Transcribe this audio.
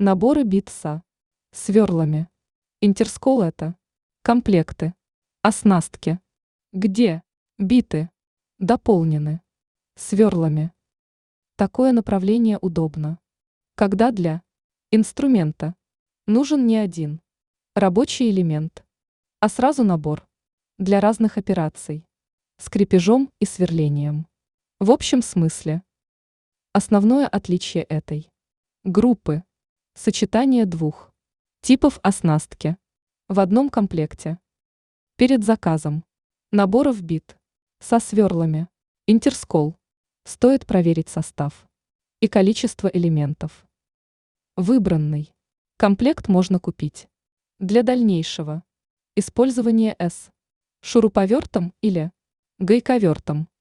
Наборы бит со сверлами. Интерскол это комплекты, оснастки, где биты дополнены сверлами. Такое направление удобно, когда для инструмента нужен не один рабочий элемент, а сразу набор для разных операций с крепежом и сверлением. В общем смысле, основное отличие этой группы – сочетание двух типов оснастки в одном комплекте. Перед заказом наборов бит со сверлами Интерскол стоит проверить состав и количество элементов. Выбранный комплект можно купить для дальнейшего использования с шуруповертом или гайковертом.